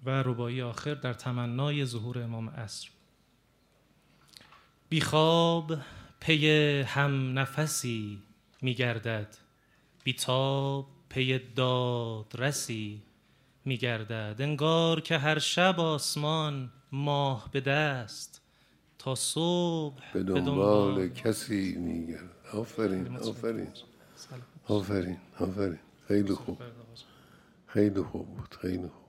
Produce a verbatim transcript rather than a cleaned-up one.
و رباعی آخر در تمنای ظهور امام عصر. بی خواب پی هم نفسی می گردد، بی تاب پی دادرسی می گردد. انگار که هر شب آسمان ماه به دست، تا صبح به دنبال کسی می گردد. آفرین آفرین آفرین آفرین. خیلی خوب، خیلی خوب بود، خیلی خوب.